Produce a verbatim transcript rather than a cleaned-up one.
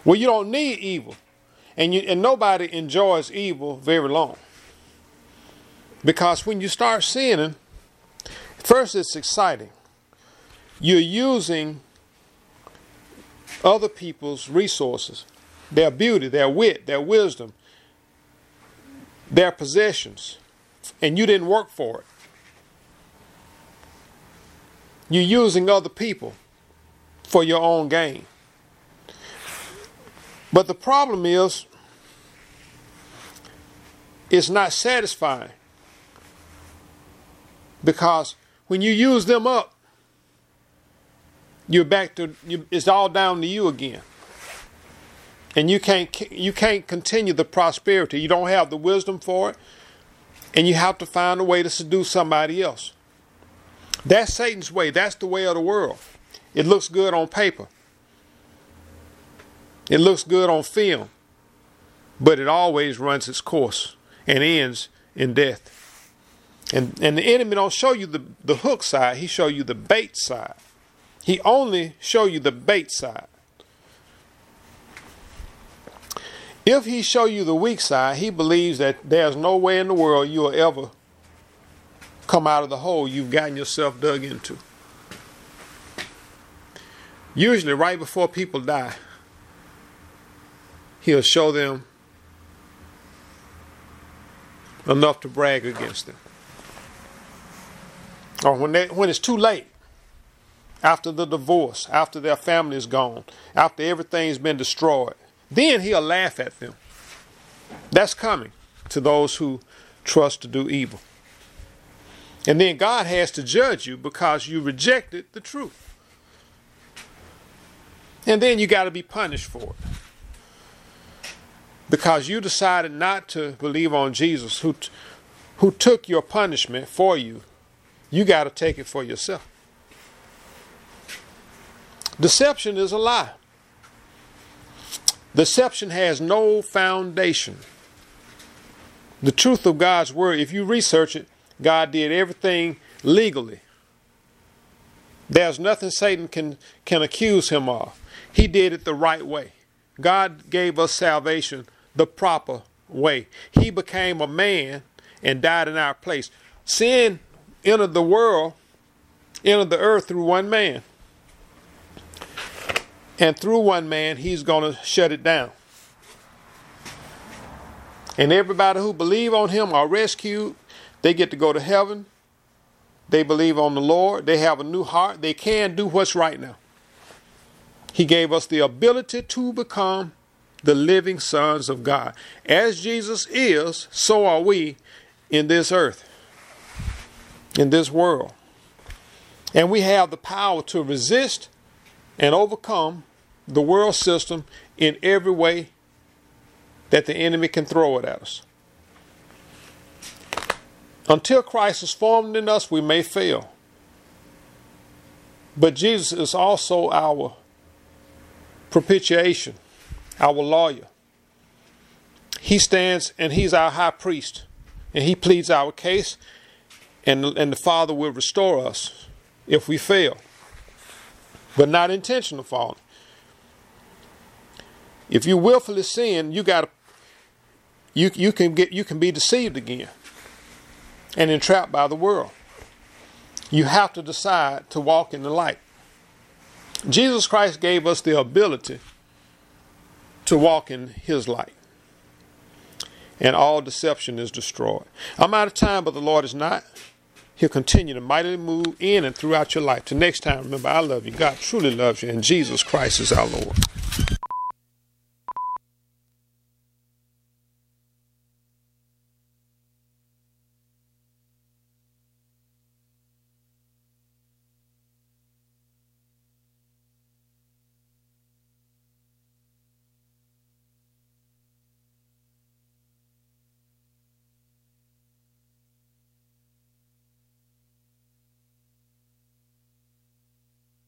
Well, you don't need evil. And, you, and nobody enjoys evil very long. Because when you start sinning, first it's exciting. You're using other people's resources, their beauty, their wit, their wisdom, their possessions, and you didn't work for it. You're using other people for your own gain. But the problem is, it's not satisfying. Because when you use them up, you're back to, you, it's all down to you again. And you can't, you can't continue the prosperity. You don't have the wisdom for it. And you have to find a way to seduce somebody else. That's Satan's way. That's the way of the world. It looks good on paper. It looks good on film. But it always runs its course and ends in death. And, and the enemy don't show you the, the hook side. He show you the bait side. He only show you the bait side. If he show you the weak side, he believes that there's no way in the world you will ever come out of the hole you've gotten yourself dug into. Usually right before people die, he'll show them enough to brag against them. Or when, they, when it's too late, after the divorce, after their family is gone, after everything's been destroyed, then he'll laugh at them. That's coming to those who trust to do evil. And then God has to judge you because you rejected the truth. And then you got to be punished for it. Because you decided not to believe on Jesus who, who took your punishment for you. You got to take it for yourself. Deception is a lie. Deception has no foundation. The truth of God's word, if you research it, God did everything legally. There's nothing Satan can, can accuse him of. He did it the right way. God gave us salvation the proper way. He became a man and died in our place. Sin entered the world, entered the earth through one man. And through one man, he's going to shut it down. And everybody who believe on him are rescued. They get to go to heaven. They believe on the Lord. They have a new heart. They can do what's right now. He gave us the ability to become the living sons of God. As Jesus is, so are we in this earth, in this world. And we have the power to resist and overcome the world system in every way that the enemy can throw it at us. Until Christ is formed in us, we may fail. But Jesus is also our propitiation, our lawyer. He stands and he's our high priest. And he pleads our case. And, and the Father will restore us if we fail. But not intentional falling. If you willfully sin, you got you you can get you can be deceived again and entrapped by the world. You have to decide to walk in the light. Jesus Christ gave us the ability to walk in his light. And all deception is destroyed. I'm out of time, but the Lord is not. He'll continue to mightily move in and throughout your life. Till next time, remember, I love you. God truly loves you, and Jesus Christ is our Lord.